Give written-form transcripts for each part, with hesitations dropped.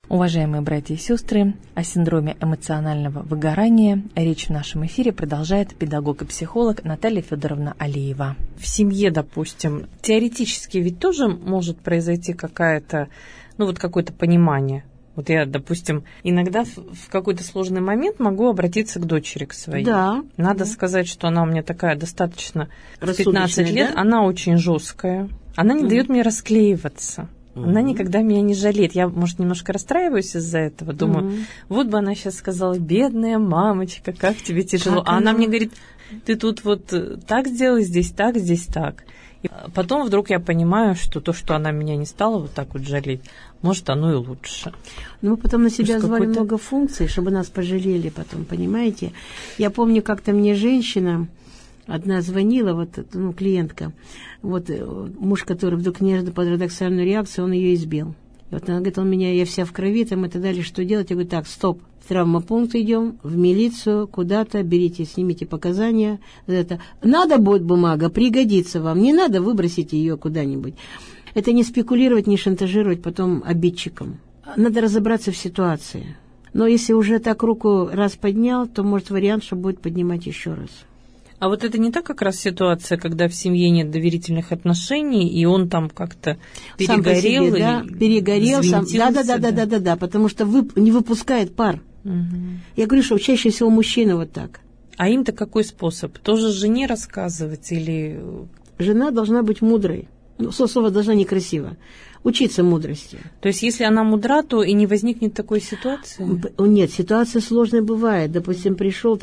Уважаемые братья и сестры, о синдроме эмоционального выгорания речь в нашем эфире продолжает педагог и психолог Наталья Федоровна Алиева. В семье, допустим, теоретически ведь тоже может произойти какое-то понимание. Вот я, допустим, иногда в какой-то сложный момент могу обратиться к дочери, к своей. Да. Надо сказать, что она у меня такая достаточно, в 15 лет, да? Она очень жесткая. Она не дает мне расклеиваться. Она никогда меня не жалеет. Я, может, немножко расстраиваюсь из-за этого. Думаю, вот бы она сейчас сказала: бедная мамочка, как тебе тяжело. А она мне говорит: ты тут вот так сделай, здесь так, здесь так. И потом вдруг я понимаю, что то, что она меня не стала вот так вот жалеть, может, оно и лучше. Но мы потом на себя звали много функций, чтобы нас пожалели потом, понимаете? Я помню, как-то мне женщина одна звонила, клиентка, муж, который вдруг неожиданно под парадоксальную реакцию, он ее избил. И вот она говорит: я вся в крови, там и так далее, что делать? Я говорю: так, стоп, в травмопункт идем, в милицию, куда-то, берите, снимите показания. Это. Надо будет бумага, пригодится вам, не надо, выбросите ее куда-нибудь. Это не спекулировать, не шантажировать потом обидчиком. Надо разобраться в ситуации. Но если уже так руку раз поднял, то может вариант, что будет поднимать еще раз. А вот это не так как раз ситуация, когда в семье нет доверительных отношений, и он там как-то перегорел, себе, да, перегорел сам. Да, потому что не выпускает пар. Я говорю, что чаще всего мужчина вот так. А им-то какой способ? Тоже жене рассказывать или... Жена должна быть мудрой. Слово должна некрасиво. Учиться мудрости. То есть, если она мудра, то и не возникнет такой ситуации? Нет, ситуация сложная бывает. Допустим, пришел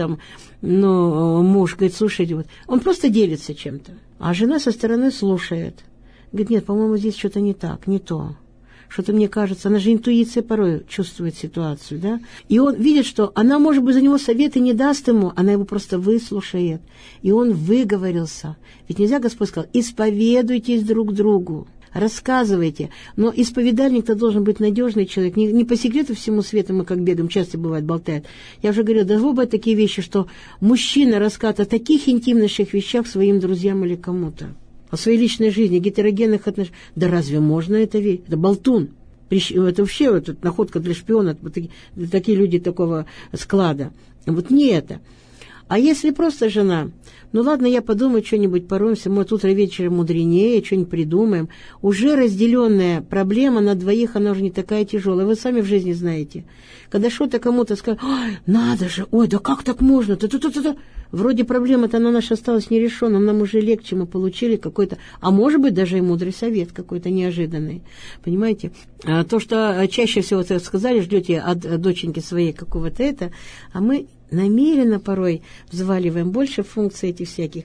муж, говорит: слушайте, он просто делится чем-то. А жена со стороны слушает. Говорит: нет, по-моему, здесь что-то не так, не то. Что-то мне кажется, она же интуиция порой чувствует ситуацию, да? И он видит, что она, может быть, за него советы не даст ему, она его просто выслушает. И он выговорился. Ведь нельзя, Господь сказал: исповедуйтесь друг другу. Рассказывайте. Но исповедальник-то должен быть надежный человек. Не по секрету всему свету, мы как бегаем, часто бывает болтает. Я уже говорила, должны быть такие вещи, что мужчина рассказывает о таких интимнейших вещах своим друзьям или кому-то. О своей личной жизни, гетерогенных отношениях. Да разве можно это верить? Это болтун. Это вообще находка для шпиона. Такие люди такого склада. Не это. А если просто жена, ладно, я подумаю, что-нибудь поромся, может, утро вечером мудренее, что-нибудь придумаем. Уже разделенная проблема на двоих, она уже не такая тяжелая. Вы сами в жизни знаете. Когда что-то кому-то скажут: ой, надо же, ой, да как так можно? Вроде проблема-то она наша осталась нерешенной, нам уже легче, мы получили какой-то, а может быть, даже и мудрый совет какой-то неожиданный. Понимаете? То, что чаще всего сказали, ждете от доченьки своей какого-то это, а мы намеренно порой взваливаем больше функций этих всяких.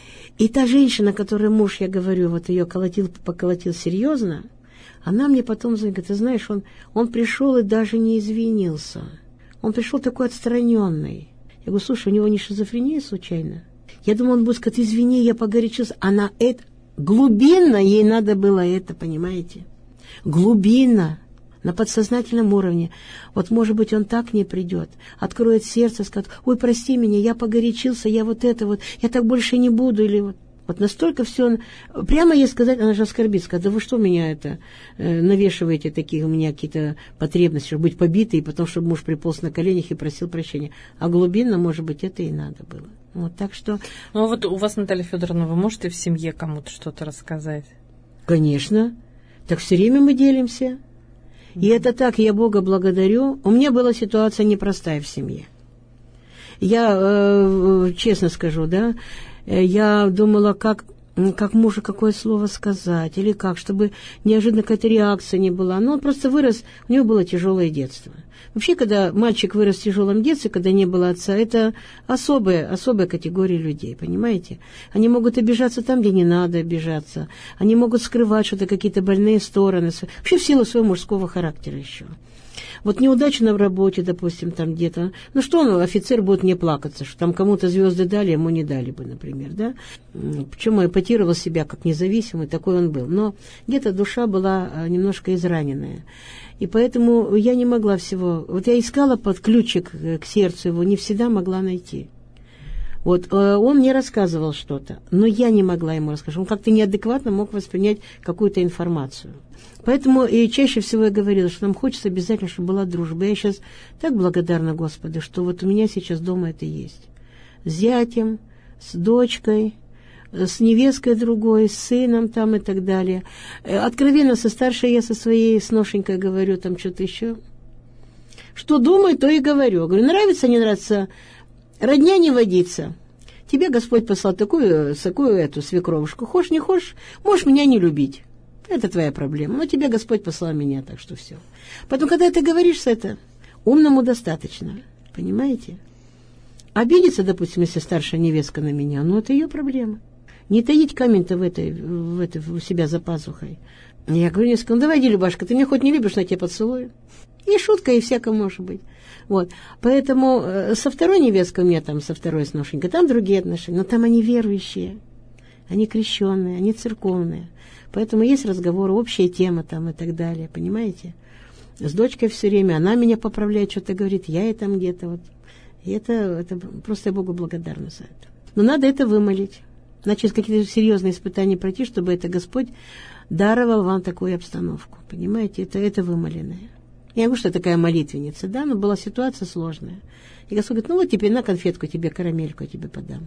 И та женщина, которой муж, я говорю, ее поколотил серьезно, она мне потом говорит: ты знаешь, он пришел и даже не извинился. Он пришел такой отстраненный. Я говорю: слушай, у него не шизофрения случайно? Я думаю, он будет сказать: извини, я погорячился. Она глубинно ей надо было это, понимаете? Глубинно. На подсознательном уровне. Может быть, он так не придет. Откроет сердце, скажет: ой, прости меня, я погорячился, я я так больше не буду. Или настолько все. Прямо ей сказать, она же оскорбит, сказать: да вы что меня навешиваете такие, у меня какие-то потребности, чтобы быть побитой, и потом, чтобы муж приполз на коленях и просил прощения. А глубинно, может быть, это и надо было. Так что... Ну, у вас, Наталья Федоровна, вы можете в семье кому-то что-то рассказать? Конечно. Так все время мы делимся. И это так, я Бога благодарю. У меня была ситуация непростая в семье. Я, честно скажу, да, я думала, как мужу какое слово сказать, или как, чтобы неожиданно какая-то реакция не была. Но он просто вырос, у него было тяжелое детство. Вообще, когда мальчик вырос в тяжелом детстве, когда не было отца, это особая категория людей, понимаете? Они могут обижаться там, где не надо обижаться. Они могут скрывать что-то, какие-то больные стороны. Вообще в силу своего мужского характера еще. Неудача в работе, допустим, там где-то. Офицер будет не плакаться, что там кому-то звезды дали, ему не дали бы, например, да? Причем эпатировал себя как независимый, такой он был. Но где-то душа была немножко израненная. И поэтому я не могла всего... Я искала под ключик к сердцу его, не всегда могла найти. Вот он мне рассказывал что-то, но я не могла ему рассказать. Он как-то неадекватно мог воспринять какую-то информацию. Поэтому и чаще всего я говорила, что нам хочется обязательно, чтобы была дружба. Я сейчас так благодарна Господу, что вот у меня сейчас дома это есть. С зятем, с дочкой, с невесткой другой, с сыном там и так далее. Откровенно, со старшей я со своей сношенькой говорю, там что-то еще. Что думаю, то и говорю. Говорю, нравится, не нравится, родня не водится. Тебе Господь послал такую эту свекровушку. Хочешь, не хочешь, можешь меня не любить. Это твоя проблема. Но тебе Господь послал меня, так что все. Поэтому, когда ты говоришь это, умному достаточно. Понимаете? Обидеться, допустим, если старшая невестка на меня, ну, это ее проблема. Не таить камень-то у себя за пазухой. Я говорю, несколько, ну, давай, Любашка, ты меня хоть не любишь, на тебя поцелую. И шутка, и всякое может быть. Вот. Поэтому со второй невесткой у меня там, со второй сношенькой, там другие отношения. Но там они верующие, они крещенные, они церковные. Поэтому есть разговоры, общая тема там и так далее, понимаете? С дочкой все время, она меня поправляет, что-то говорит, я ей там где-то вот. И это просто я Богу благодарна за это. Но надо это вымолить. Значит, какие-то серьезные испытания пройти, чтобы это Господь даровал вам такую обстановку. Понимаете, это вымоленное. Я не говорю, что я такая молитвенница, да, но была ситуация сложная. И Господь говорит, ну вот теперь на конфетку тебе, карамельку я тебе подам.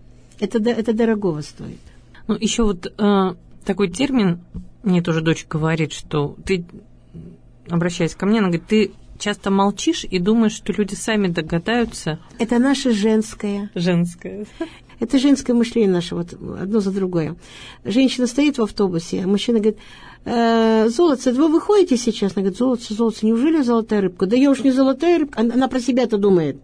Это дорогого стоит. Ну, еще вот такой термин, мне тоже дочь говорит, что ты, обращаясь ко мне, она говорит, ты часто молчишь и думаешь, что люди сами догадаются. Это наше женское. Женское. Это женское мышление наше, вот одно за другое. Женщина стоит в автобусе, а мужчина говорит, золотце, вы выходите сейчас? Она говорит, золотце, неужели золотая рыбка? Да я уж не золотая рыбка. Она про себя-то думает.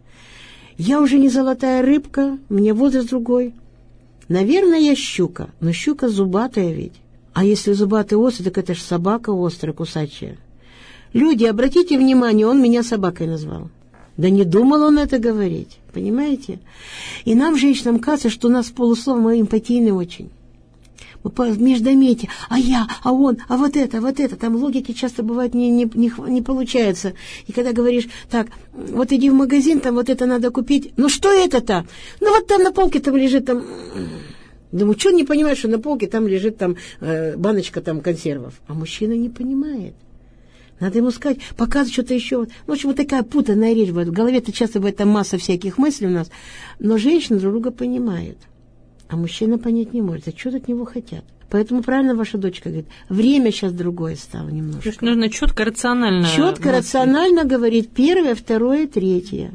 Я уже не золотая рыбка, мне возраст другой. Наверное, я щука, но щука зубатая ведь. А если зубатый острый, так это ж собака острая, кусачая. Люди, обратите внимание, он меня собакой назвал. Да не думал он это говорить, понимаете? И нам, женщинам, кажется, что у нас полуслов, мы эмпатийны очень. Мы междометие, а я, а он, а вот это. Там логики часто бывает не получается. И когда говоришь, так, вот иди в магазин, там вот это надо купить. Ну что это-то? Ну вот там на полке там лежит там... Думаю, что он не понимает, что на полке там лежит там баночка там консервов. А мужчина не понимает. Надо ему сказать, показывать что-то еще. В общем, вот такая путанная речь бывает. В голове-то часто бывает там масса всяких мыслей у нас. Но женщины друг друга понимают. А мужчина понять не может. А что от него хотят? Поэтому правильно ваша дочка говорит, время сейчас другое стало немножко. То есть нужно четко, рационально. Четко, рационально говорить первое, второе, третье.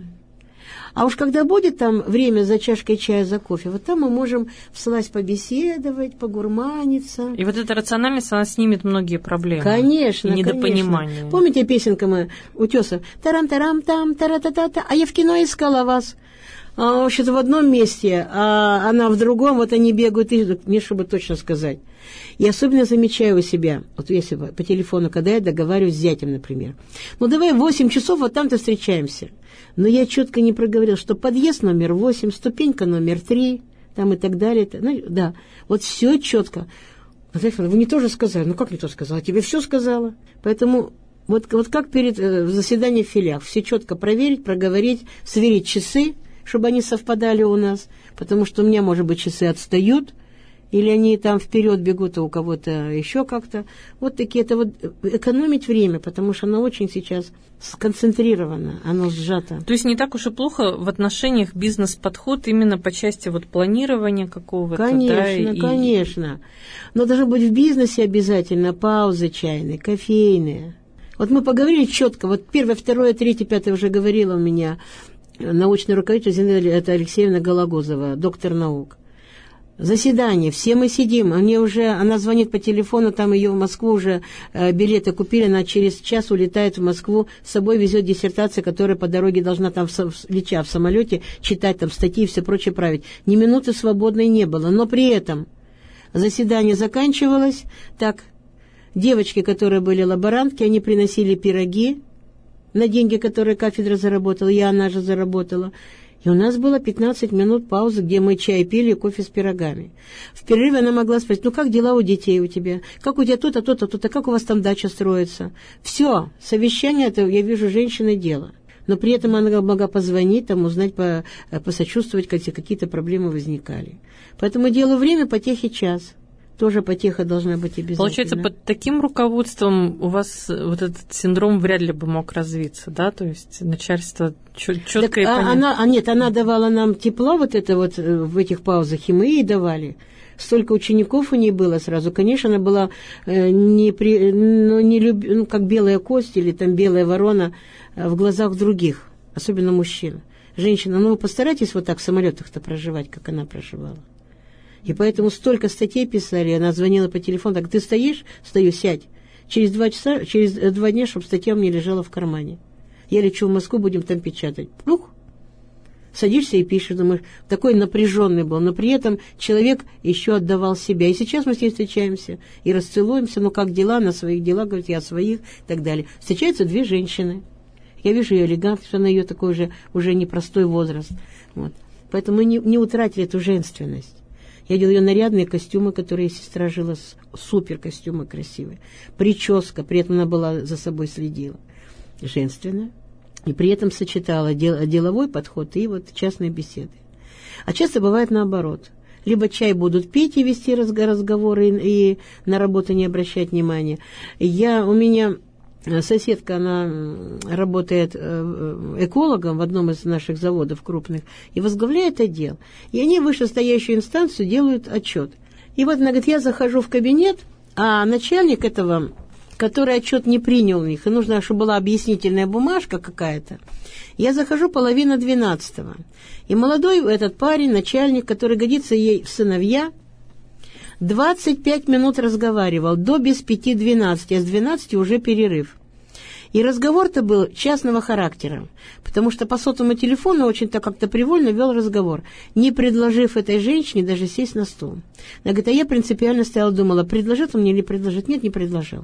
А уж когда будет там время за чашкой чая, за кофе, вот там мы можем вслазь побеседовать, погурманиться. И вот эта рациональность, она снимет многие проблемы. Конечно, недопонимание. Конечно. Помните песенка мы Утесов? Тарам-тарам-там, тара-та-та-та, а я в кино искала вас. Вообще-то в одном месте, а она в другом, вот они бегают, не чтобы точно сказать. И особенно замечаю у себя, вот если по телефону, когда я договариваюсь с зятем, например. Ну, давай в 8 часов, вот там-то встречаемся. Но я четко не проговорил, что подъезд номер 8, ступенька номер 3, там и так далее. Ну, да, вот все четко. Вы не тоже сказали? Ну, как не то сказала? Тебе все сказала. Поэтому вот как перед заседанием в филиах. Все четко проверить, проговорить, сверить часы, чтобы они совпадали у нас. Потому что у меня, может быть, часы отстают, или они там вперед бегут, а у кого-то еще как-то. Вот такие, это вот экономить время, потому что оно очень сейчас сконцентрировано, оно сжато. То есть не так уж и плохо в отношениях бизнес-подход именно по части вот планирования какого-то. Конечно, да, конечно. Но должны быть в бизнесе обязательно паузы чайные, кофейные. Вот мы поговорили четко, вот первое, второе, третье, пятое уже говорила у меня научный руководитель Зинаида Алексеевна Гологозова, доктор наук. Заседание, все мы сидим, она звонит по телефону, там ее в Москву уже билеты купили, она через час улетает в Москву, с собой везет диссертацию, которая по дороге должна там, летя в самолете, читать там статьи и все прочее править. Ни минуты свободной не было, но при этом заседание заканчивалось, так, девочки, которые были лаборантки, они приносили пироги на деньги, которые кафедра заработала, она же заработала. И у нас было 15 минут паузы, где мы чай пили и кофе с пирогами. В перерыве она могла спросить, ну как дела у детей у тебя? Как у тебя то-то, то-то, то-то, как у вас там дача строится? Все, совещание, это я вижу, женщины дело. Но при этом она могла позвонить, там, узнать, посочувствовать, какие-то проблемы возникали. Поэтому делу время, потехе час. Тоже потеха должна быть обязательно. Получается, под таким руководством у вас вот этот синдром вряд ли бы мог развиться, да? То есть начальство четко и понятно. Она давала нам тепла вот это вот в этих паузах, и мы ей давали. Столько учеников у нее было сразу. Конечно, она была как белая кость или там белая ворона в глазах других, особенно мужчин. Женщина, вы постарайтесь вот так в самолетах-то проживать, как она проживала. И поэтому столько статей писали, она звонила по телефону, так, ты стоишь? Стою, сядь. Через 2 дня, чтобы статья у меня лежала в кармане. Я лечу в Москву, будем там печатать. Плюх. Садишься и пишешь, думаешь, такой напряженный был, но при этом человек еще отдавал себя. И сейчас мы с ней встречаемся и расцелуемся, как дела, на своих делах, говорит, я о своих, и так далее. Встречаются 2 женщины. Я вижу ее элегантность, она ее такой уже непростой возраст. Вот. Поэтому мы не утратили эту женственность. Я делала ее нарядные костюмы, которые сестра жила, супер костюмы красивые. Прическа, при этом она была за собой следила. Женственная. И при этом сочетала деловой подход и вот частные беседы. А часто бывает наоборот. Либо чай будут пить и вести разговоры, и на работу не обращать внимания. У меня соседка, она работает экологом в одном из наших заводов крупных и возглавляет отдел. И они в вышестоящую инстанцию делают отчет. И вот она говорит, я захожу в кабинет, а начальник этого, который отчет не принял у них, и нужно, чтобы была объяснительная бумажка какая-то, я захожу 11:30. И молодой этот парень, начальник, который годится ей в сыновья, 25 минут разговаривал, до без 5:12, а с 12 уже перерыв. И разговор-то был частного характера, потому что по сотовому телефону очень-то как-то привольно вел разговор, не предложив этой женщине даже сесть на стул. Она говорит, а я принципиально стояла, думала, предложит он мне или предложит. Нет, не предложил.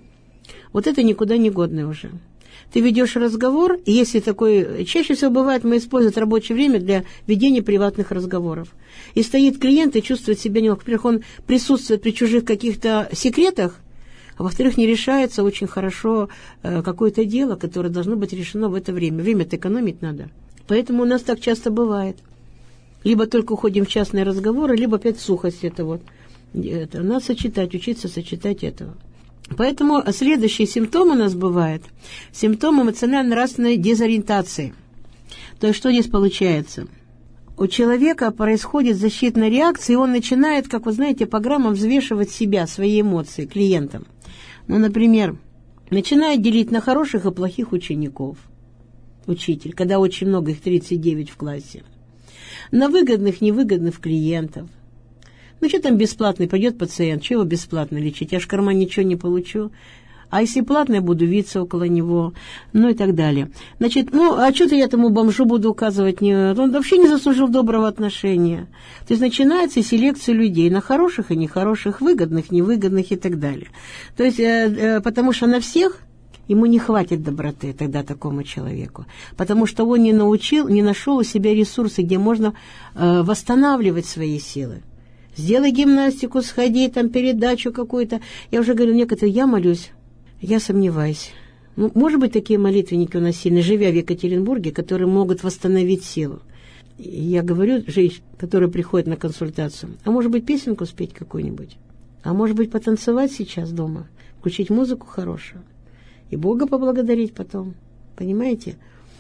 Вот это никуда не годное уже. Ты ведешь разговор, и если такой... Чаще всего бывает, мы используем рабочее время для ведения приватных разговоров. И стоит клиент и чувствует себя неловко. Во-первых, он присутствует при чужих каких-то секретах, а во-вторых, не решается очень хорошо какое-то дело, которое должно быть решено в это время. Время-то экономить надо. Поэтому у нас так часто бывает. Либо только уходим в частные разговоры, либо опять сухость это. Надо учиться сочетать этого. Поэтому следующий симптом у нас бывает симптом эмоционально-нравственной дезориентации. То есть что здесь получается? У человека происходит защитная реакция, и он начинает, как вы знаете, по граммам взвешивать себя, свои эмоции клиентам. Например, начинает делить на хороших и плохих учеников, учитель, когда очень много, их 39 в классе, на выгодных, невыгодных клиентов. Что там бесплатный, пойдет пациент, чего его бесплатно лечить, я ж в карман ничего не получу. А если платно, я буду виться около него, и так далее. А что-то я этому бомжу буду указывать, он вообще не заслужил доброго отношения. То есть начинается селекция людей на хороших и нехороших, выгодных, невыгодных и так далее. То есть, потому что на всех ему не хватит доброты тогда такому человеку, потому что он не нашел у себя ресурсы, где можно восстанавливать свои силы. Сделай гимнастику, сходи, передачу какую-то. Я уже говорю, некоторые, я молюсь. Я сомневаюсь. Может быть, такие молитвенники у нас сильные, живя в Екатеринбурге, которые могут восстановить силу. Я говорю женщине, которая приходит на консультацию, а может быть, песенку спеть какую-нибудь? А может быть, потанцевать сейчас дома? Включить музыку хорошую? И Бога поблагодарить потом. Понимаете?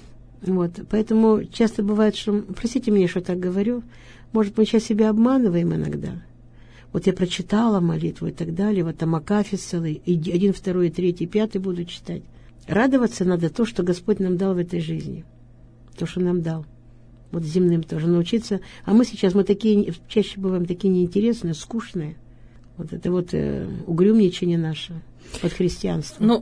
Поэтому часто бывает, что... Простите меня, что так говорю. Может, мы сейчас себя обманываем иногда. Я прочитала молитву и так далее, там Акафист целый, и 1, 2, 3, 5 буду читать. Радоваться надо то, что Господь нам дал в этой жизни. То, что нам дал. Земным тоже научиться. А мы сейчас, чаще бываем такие неинтересные, скучные. Это угрюмничание наше от христианства.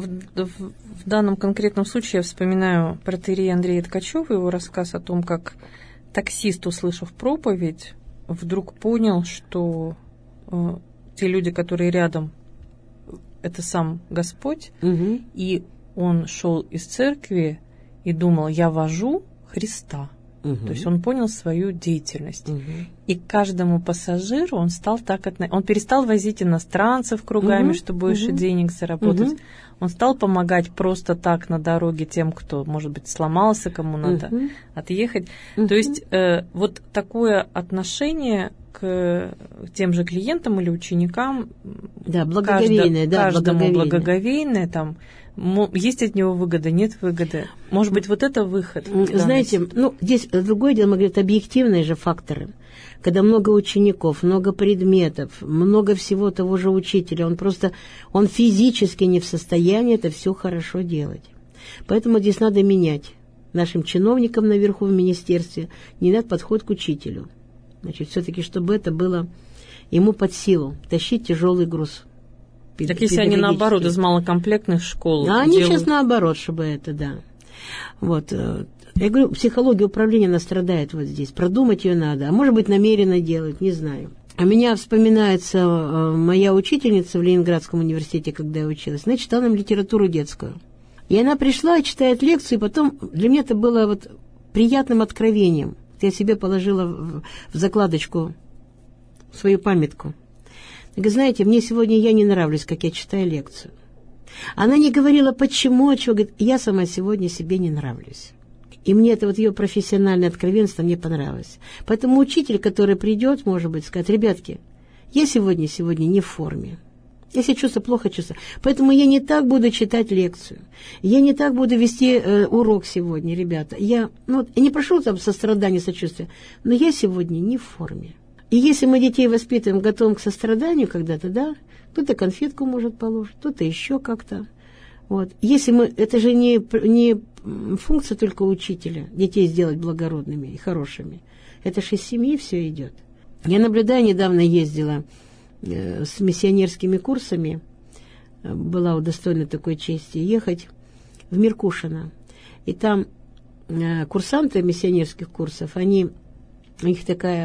В данном конкретном случае я вспоминаю протоиерея Андрея Ткачева, его рассказ о том, как таксист, услышав проповедь, вдруг понял, что те люди, которые рядом, это сам Господь, и он шел из церкви и думал, я вожу Христа. То есть он понял свою деятельность. И к каждому пассажиру он стал так относиться. Он перестал возить иностранцев кругами, чтобы больше денег заработать. Он стал помогать просто так на дороге тем, кто, может быть, сломался, кому надо отъехать. То есть вот такое отношение к тем же клиентам или ученикам, каждому благоговейное, там, есть от него выгода, нет выгоды. Может быть, вот это выход. Знаете, здесь другое дело, мы говорим, объективные же факторы. Когда много учеников, много предметов, много всего того же учителя, он физически не в состоянии это все хорошо делать. Поэтому здесь надо менять нашим чиновникам наверху в министерстве, менять подход к учителю. Значит, все-таки, чтобы это было ему под силу, тащить тяжелый груз. Так если они наоборот из малокомплектных школ они сейчас наоборот, чтобы это, да. Вот. Я говорю, психология управления, она страдает вот здесь. Продумать ее надо. А может быть, намеренно делать, не знаю. А меня вспоминается моя учительница в Ленинградском университете, когда я училась. Она читала нам литературу детскую. И она пришла и читает лекцию, и потом для меня это было вот приятным откровением. Я себе положила в закладочку свою памятку. Так, знаете, мне сегодня я не нравлюсь, как я читаю лекцию. Она не говорила, почему, чего. Говорит, я сама сегодня себе не нравлюсь. И мне это вот ее профессиональное откровенство мне понравилось. Поэтому учитель, который придет, может быть, скажет, ребятки, я сегодня не в форме. Я себя чувствую плохо чувствую. Поэтому я не так буду читать лекцию. Я не так буду вести урок сегодня, ребята. Я не прошу там сострадания, сочувствия, но я сегодня не в форме. И если мы детей воспитываем, готовим к состраданию когда-то, да, кто-то конфетку может положить, кто-то еще как-то. Вот. Если это же не функция только учителя, детей сделать благородными и хорошими. Это же из семьи все идет. Я наблюдаю, недавно ездила с миссионерскими курсами, была удостоена такой чести ехать в Меркушино. И там курсанты миссионерских курсов, у них такая,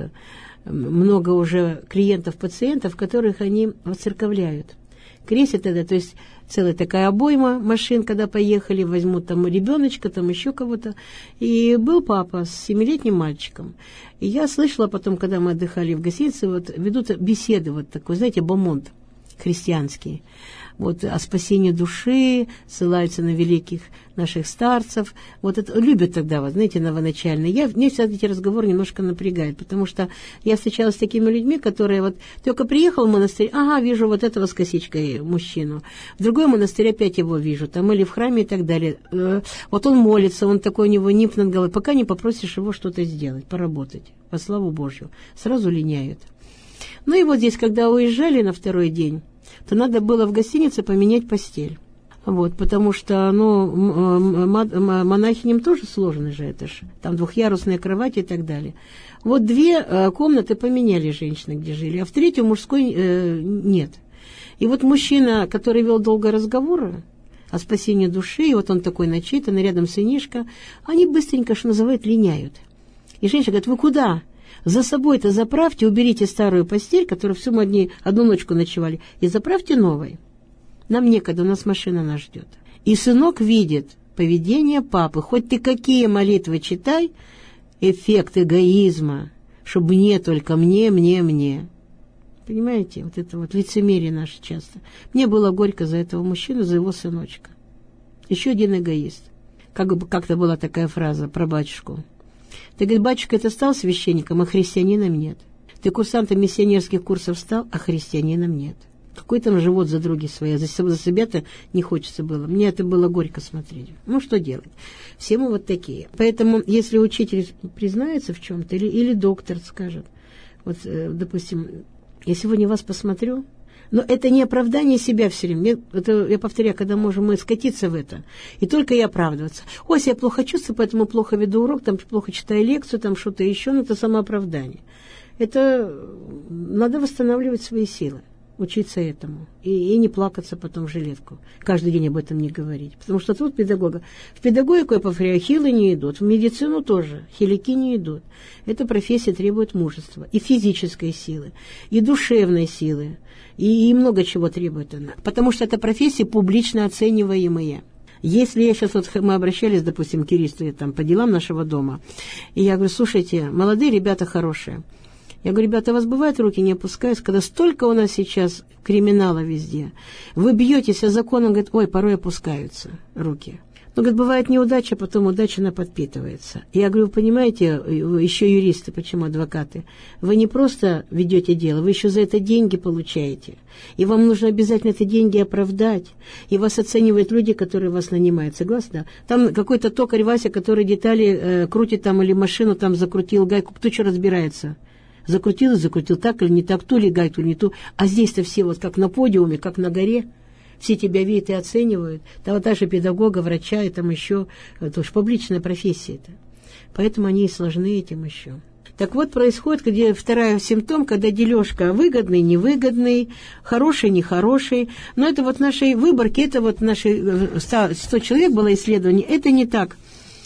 много уже клиентов-пациентов, которых они воцерковляют. Крестят это, то есть целая такая обойма машин, когда поехали, возьмут там ребеночка, там еще кого-то. И был папа с 7-летним мальчиком. И я слышала потом, когда мы отдыхали в гостинице, ведут беседы такой, знаете, бомонд христианский. О спасении души, ссылаются на великих наших старцев. Это любят тогда, знаете, новоначальные. Мне всегда эти разговоры немножко напрягают, потому что я встречалась с такими людьми, которые только приехал в монастырь, вижу этого с косичкой мужчину. В другой монастырь опять его вижу, там или в храме и так далее. Он молится, он такой, у него нип над головой, пока не попросишь его что-то сделать, поработать, во славу Божью. Сразу линяют. И здесь, когда уезжали на второй день, то надо было в гостинице поменять постель. Потому что, монахиням тоже сложно же это же. Там двухъярусная кровать и так далее. 2 комнаты поменяли женщины, где жили, а в 3-ю мужской нет. И мужчина, который вел долго разговоры о спасении души, и он такой начитанный, рядом сынишка, они быстренько, что называют, линяют. И женщина говорит, вы куда? За собой-то заправьте, уберите старую постель, которую всю мы одну ночку ночевали, и заправьте новой. Нам некогда, у нас машина нас ждет. И сынок видит поведение папы. Хоть ты какие молитвы читай, эффект эгоизма, чтобы мне только мне. Понимаете, это лицемерие наше часто. Мне было горько за этого мужчину, за его сыночка. Еще один эгоист. Как-то была такая фраза про батюшку. Ты, говорит, батюшка, ты стал священником, а христианином нет. Ты курсантом миссионерских курсов стал, а христианином нет. Какой там живот за други свои, за себя-то не хочется было. Мне это было горько смотреть. Что делать? Все мы такие. Поэтому, если учитель признается в чем-то, или доктор скажет, допустим, я сегодня вас посмотрю, но это не оправдание себя все время. Я повторяю, когда можем мы скатиться в это, и только и оправдываться. Ой, я плохо чувствую, поэтому плохо веду урок, там плохо читаю лекцию, там что-то еще, это самооправдание. Это надо восстанавливать свои силы, учиться этому. И не плакаться потом в жилетку. Каждый день об этом не говорить. Потому что тут педагога. В педагогику, я повторяю, хилы не идут. В медицину тоже. Хилики не идут. Эта профессия требует мужества. И физической силы, и душевной силы. И много чего требует она. Потому что это профессии публично оцениваемые. Если я сейчас, вот мы обращались, допустим, к юристу там, по делам нашего дома, и я говорю, слушайте, молодые ребята хорошие. Я говорю, ребята, у вас бывает руки не опускаются, когда столько у нас сейчас криминала везде. Вы бьетесь о закон, он говорит, ой, порой опускаются руки. Но, говорит, бывает неудача, потом удача, она подпитывается. Я говорю, вы понимаете, еще юристы, почему адвокаты, вы не просто ведете дело, вы еще за это деньги получаете. И вам нужно обязательно эти деньги оправдать. И вас оценивают люди, которые вас нанимают. Согласны? Там какой-то токарь Вася, который детали крутит там, или машину там закрутил, гайку, кто что разбирается? Закрутил так или не так, ту ли гайку, или не ту. А здесь-то все вот как на подиуме, как на горе. Все тебя видят и оценивают. Да вот даже педагога, врача, и там еще, это уж публичная профессия это. Поэтому они и сложны этим еще. Так вот, происходит, где второй симптом, когда дележка выгодный, невыгодный, хороший, нехороший. Но это вот нашей выборки, это вот наши 100 человек было исследований, это не так,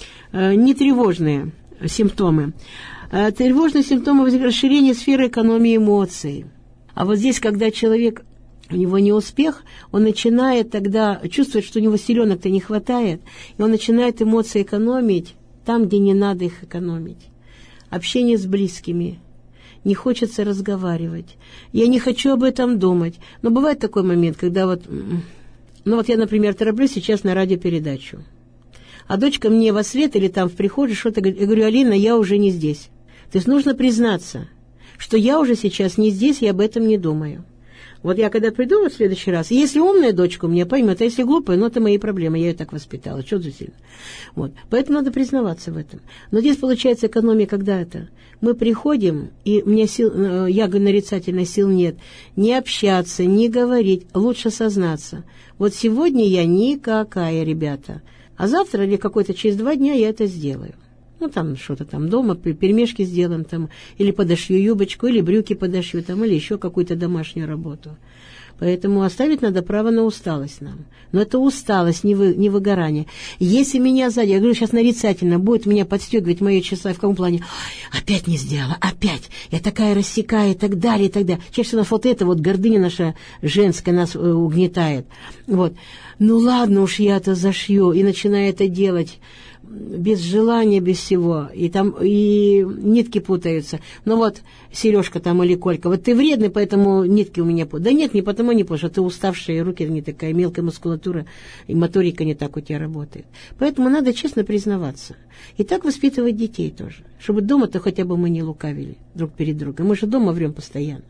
не тревожные симптомы. Тревожные симптомы расширения сферы экономии эмоций. А вот здесь, когда человек... У него не успех, он начинает тогда чувствовать, что у него силенок-то не хватает, и он начинает эмоции экономить там, где не надо их экономить. Общение с близкими. Не хочется разговаривать. Я не хочу об этом думать. Но бывает такой момент, когда вот... Ну вот я, например, тороплюсь сейчас на радиопередачу. А дочка мне во свет или там в прихожей что-то говорит. Я говорю, Алина, я уже не здесь. То есть нужно признаться, что я уже сейчас не здесь, я об этом не думаю. Вот я когда приду в следующий раз, если умная дочка у меня поймет, а если глупая, ну это мои проблемы, я ее так воспитала, что за сильно. Вот. Поэтому надо признаваться в этом. Но здесь получается экономия, когда это? Мы приходим, и у меня сил, я нарицательно сил нет, не общаться, не говорить, лучше сознаться. Вот сегодня я никакая, ребята, а завтра или какой-то через 2 дня я это сделаю. Ну, там что-то там дома, пельмешки сделаем, там, или подошью юбочку, или брюки подошью, там, или еще какую-то домашнюю работу. Поэтому оставить надо право на усталость нам. Но это усталость, не выгорание. Если меня сзади, я говорю, сейчас нарицательно, будет меня подстегивать мои часа, в каком плане? Опять не сделала, опять. Я такая рассекаю, и так далее, и так далее. Чаще всего вот это вот гордыня наша женская нас угнетает. Вот. Ну, ладно уж, я-то зашью, и начинаю это делать. Без желания, без всего, и там и нитки путаются. Но вот Сережка там или Колька, вот ты вредный, поэтому нитки у меня путаются. Да нет, не потому не потому, что ты уставшая, и руки не такая, мелкая мускулатура, и моторика не так у тебя работает. Поэтому надо честно признаваться. И так воспитывать детей тоже, чтобы дома-то хотя бы мы не лукавили друг перед другом. Мы же дома врем постоянно.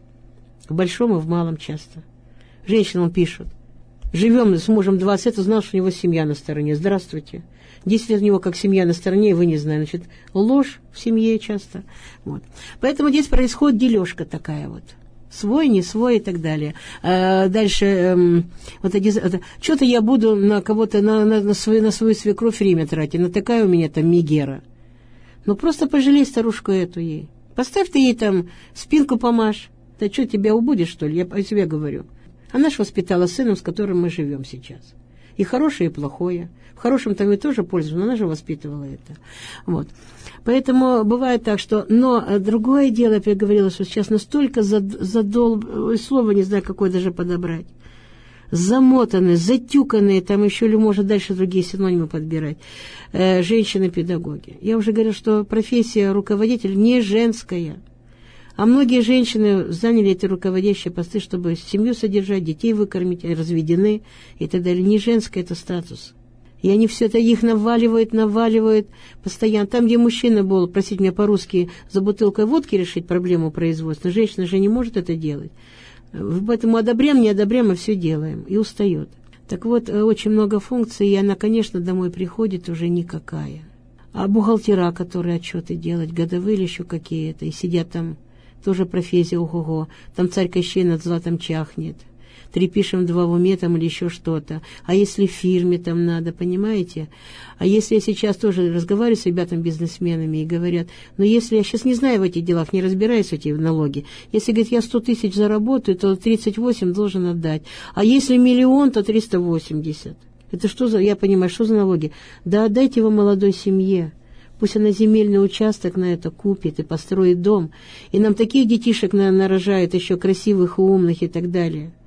В большом и в малом часто. Женщинам пишут. Живем с мужем 20 лет, узнал, что у него семья на стороне. Здравствуйте. 10 лет у него как семья на стороне, и вы не знаете. Значит, ложь в семье часто. Вот. Поэтому здесь происходит дележка такая вот. Свой, не свой и так далее. Дальше, что-то я буду на кого-то, на свою свекровь время тратить. На такая у меня там мигера. Ну, просто пожалей старушку эту ей. Поставь ты ей там спинку помажь. Да что, тебя убудешь, что ли? Я о себе говорю. Она ж воспитала сыном, с которым мы живем сейчас. И хорошее, и плохое. В хорошем там и тоже пользуется, но она же воспитывала это. Вот. Поэтому бывает так, что... Но другое дело, я говорила, что сейчас настолько слово не знаю, какое даже подобрать. Замотанные, затюканные, там еще или может дальше другие синонимы подбирать. Женщины-педагоги. Я уже говорила, что профессия руководителя не женская. А многие женщины заняли эти руководящие посты, чтобы семью содержать, детей выкормить, разведены и так далее. Не женское это статус. И они все это их наваливают постоянно. Там, где мужчина был, просить меня по-русски, за бутылкой водки решить проблему производства, женщина же не может это делать. Поэтому одобряем, не одобряем, а все делаем. И устает. Так вот, очень много функций, и она, конечно, домой приходит уже никакая. А бухгалтера, которые отчеты делать, годовые или еще какие-то, и сидят там... Тоже профессия, ого-го. Там царь Кощей над златом чахнет. 3 пишем, 2 в уме там или еще что-то. А если в фирме там надо, понимаете? А если я сейчас тоже разговариваю с ребятами-бизнесменами и говорят, ну если я сейчас не знаю в этих делах, не разбираюсь в эти налоги, если, говорит, я 100 тысяч заработаю, то 38 должен отдать. А если 1 миллион, то 380. Это что за, я понимаю, что за налоги? Да отдайте его молодой семье. Пусть она земельный участок на это купит и построит дом. И нам таких детишек нарожают еще красивых и умных и так далее.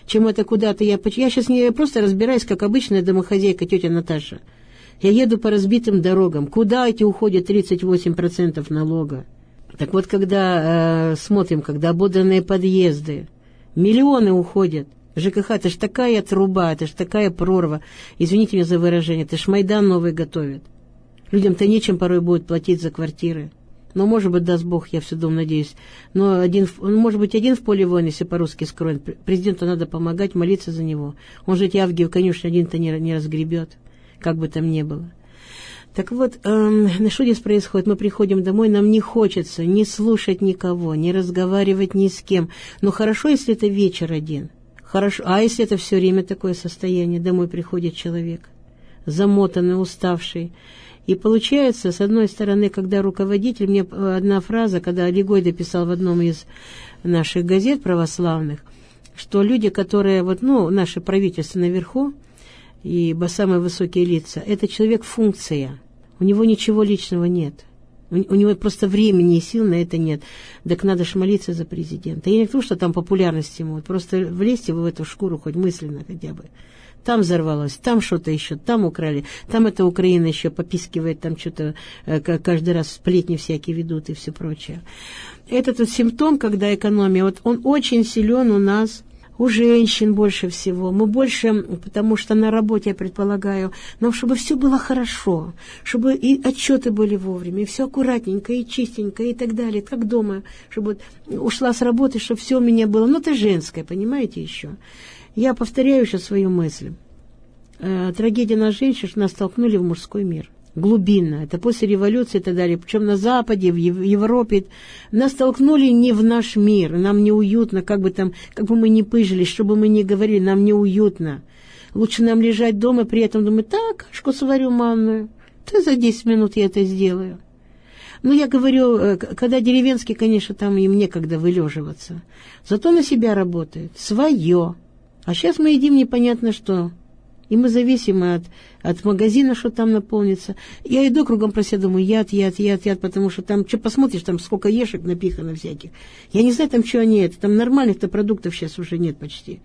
чем это куда-то. Я сейчас не просто разбираюсь, как обычная домохозяйка тетя Наташа. Я еду по разбитым дорогам. Куда эти уходят 38% налога? Так вот, когда смотрим, когда ободранные подъезды, миллионы уходят. ЖКХ, это ж такая труба, это ж такая прорва. Извините меня за выражение, это ж Майдан новый готовят. Людям-то нечем порой будет платить за квартиры. Но, может быть, даст Бог, я все думаю, надеюсь. Но может быть, один в поле воин, если по-русски скроен. Президенту надо помогать, молиться за него. Он же эти Авгиев, конечно, один-то не разгребет, как бы там ни было. Так вот, что здесь происходит? Мы приходим домой, нам не хочется не слушать никого, не разговаривать ни с кем. Но хорошо, если это вечер один. Хорошо. А если это все время такое состояние? Домой приходит человек, замотанный, уставший. И получается, с одной стороны, когда руководитель, мне одна фраза, когда Лигойда писал в одном из наших газет православных, что люди, которые, наше правительство наверху, и самые высокие лица, это человек-функция. У него ничего личного нет. У него просто времени и сил на это нет. Так надо ж молиться за президента. Я не говорю, что там популярность ему. Просто влезьте вы в эту шкуру хоть мысленно хотя бы. Там взорвалось, там что-то еще, там украли, там эта Украина еще попискивает, там что-то каждый раз сплетни всякие ведут и все прочее. Этот вот симптом, когда экономия, вот он очень силен у нас, у женщин больше всего. Мы больше, потому что на работе, я предполагаю, нам чтобы все было хорошо, чтобы и отчеты были вовремя, и все аккуратненько, и чистенько, и так далее, как дома, чтобы ушла с работы, чтобы все у меня было. Ну, это женское, понимаете, еще. Я повторяю еще свою мысль. Трагедия нас женщин, что нас столкнули в мужской мир. Глубинно. Это после революции и так далее. Причем на Западе, в Европе. Нас столкнули не в наш мир. Нам неуютно, как бы мы ни пыжились, что бы мы ни говорили, нам неуютно. Лучше нам лежать дома, при этом думать, так, кашку сварю манную. Да за 10 минут я это сделаю. Ну, я говорю, когда деревенский, конечно, там им некогда вылеживаться. Зато на себя работает. Свое. А сейчас мы едим непонятно что. И мы зависимы от магазина, что там наполнится. Я иду кругом про себя, думаю, яд, потому что там, что посмотришь, там сколько ешек напихано всяких. Я не знаю, там что они это. Там нормальных-то продуктов сейчас уже нет почти.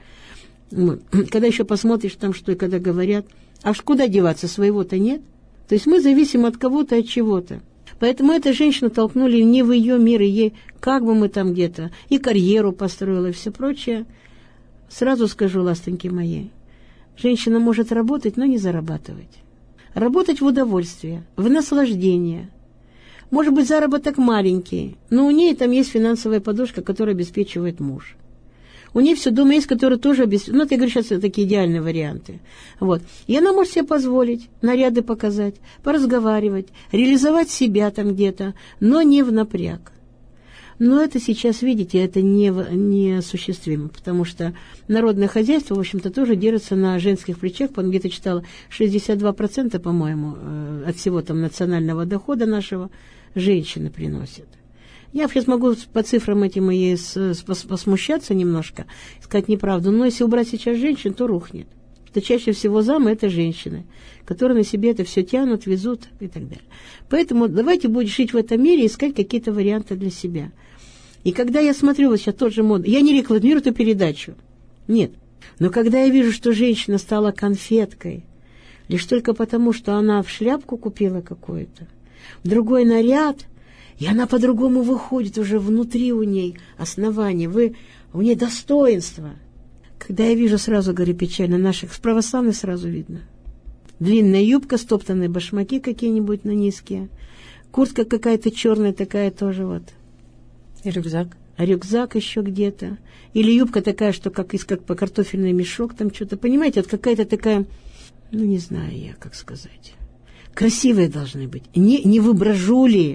Когда еще посмотришь там что и когда говорят, а куда деваться, своего-то нет. То есть мы зависим от кого-то, от чего-то. Поэтому эту женщину толкнули не в ее мир, и ей, как бы мы там где-то, и карьеру построила, и все прочее. Сразу скажу, ластоньки мои, женщина может работать, но не зарабатывать. Работать в удовольствие, в наслаждение. Может быть, заработок маленький, но у нее там есть финансовая подушка, которая обеспечивает муж. У нее все дома есть, которые тоже обеспечивают. Ну, это, я говорю, сейчас это такие идеальные варианты. Вот. И она может себе позволить наряды показать, поразговаривать, реализовать себя там где-то, но не в напряг. Но это сейчас, видите, это неосуществимо, потому что народное хозяйство, в общем-то, тоже держится на женских плечах. Где-то читала, 62%, по-моему, от всего там национального дохода нашего женщины приносят. Я сейчас могу по цифрам этим и посмущаться немножко, сказать неправду, но если убрать сейчас женщин, то рухнет. Что чаще всего замы – это женщины, которые на себе это все тянут, везут и так далее. Поэтому давайте будем жить в этом мире и искать какие-то варианты для себя. И когда я смотрю, вот сейчас тот же мод, я не рекламирую эту передачу, нет. Но когда я вижу, что женщина стала конфеткой, лишь только потому, что она в шляпку купила какую-то, в другой наряд, и она по-другому выходит уже внутри у ней основание, у ней достоинство. Когда я вижу, сразу говорю печально, наших православных сразу видно. Длинная юбка, стоптанные башмаки какие-нибудь на низкие, куртка какая-то черная такая тоже вот. И рюкзак. А рюкзак еще где-то. Или юбка такая, что как по картофельный мешок, там что-то. Понимаете, вот какая-то такая, ну не знаю я, как сказать. Красивые должны быть. Не выброжули.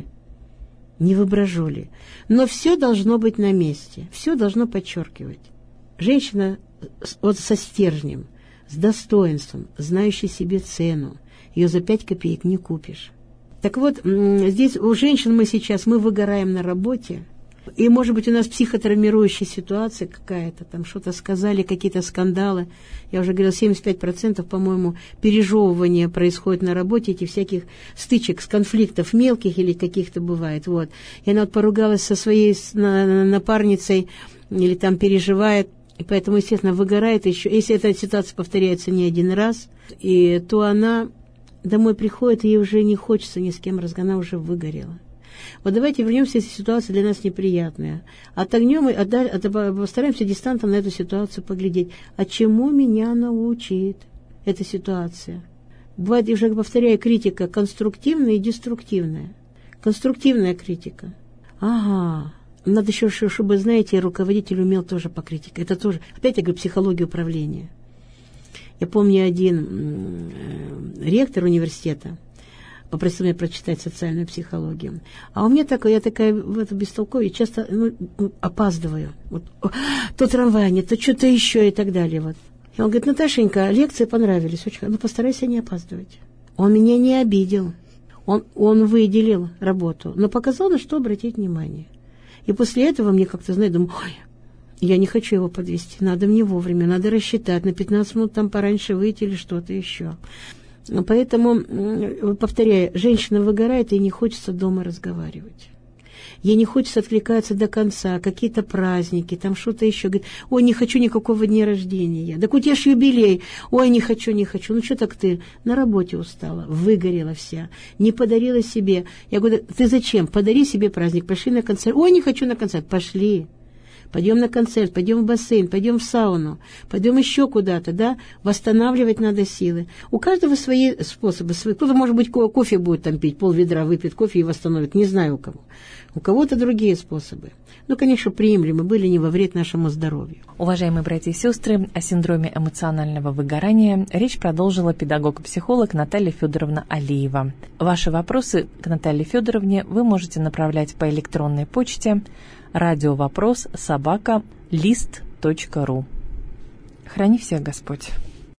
Не выброжули. Но все должно быть на месте. Все должно подчеркивать. Женщина вот со стержнем, с достоинством, знающей себе цену. Ее за 5 копеек не купишь. Так вот, здесь у женщин мы выгораем на работе. И, может быть, у нас психотравмирующая ситуация какая-то, там что-то сказали, какие-то скандалы. Я уже говорила, 75%, по-моему, пережевывания происходит на работе, этих всяких стычек, конфликтов мелких или каких-то бывает. Вот. И она вот поругалась со своей напарницей или там переживает, И поэтому, естественно, выгорает еще. Если эта ситуация повторяется не один раз, то она домой приходит, и ей уже не хочется ни с кем разговаривать, она уже выгорела. Вот давайте вернемся, если ситуация для нас неприятная. Отогнем и постараемся дистантом на эту ситуацию поглядеть. А чему меня научит эта ситуация? Бывает, я уже повторяю, критика конструктивная и деструктивная. Конструктивная критика. Ага. Надо еще, чтобы, знаете, руководитель умел тоже покритиковать. Это тоже, опять я говорю, психология управления. Я помню, один ректор университета попросил меня прочитать социальную психологию. А у меня я такая в это бестолковье, часто опаздываю. Вот, то трамвай нет, то что-то еще и так далее. Вот. И он говорит: Наташенька, лекции понравились, очень, постарайся не опаздывать. Он меня не обидел. Он выделил работу, но показал, на что обратить внимание. И после этого мне как-то, знаете, думаю, я не хочу его подвести, надо мне вовремя, надо рассчитать, на 15 минут там пораньше выйти или что-то еще. Поэтому, повторяю, женщина выгорает, и не хочется дома разговаривать. Ей не хочется откликаться до конца, какие-то праздники, там что-то еще. Говорит: ой, не хочу никакого дня рождения. Так у тебя ж юбилей. Ой, не хочу. Ну что так ты? На работе устала, выгорела вся, не подарила себе. Я говорю: ты зачем? Подари себе праздник, пошли на концерт. Ой, не хочу на концерт. Пошли. Пойдем на концерт, пойдем в бассейн, пойдем в сауну, пойдем еще куда-то, да? Восстанавливать надо силы. У каждого свои способы. Кто-то, может быть, кофе будет там пить, пол-ведра выпьет кофе и восстановит. Не знаю у кого. У кого-то другие способы. Ну, конечно, приемлемы были, не во вред нашему здоровью. Уважаемые братья и сестры, о синдроме эмоционального выгорания речь продолжила педагог-психолог Наталья Федоровна Алиева. Ваши вопросы к Наталье Федоровне вы можете направлять по электронной почте радиовопрос@list.ru. Храни всех Господь.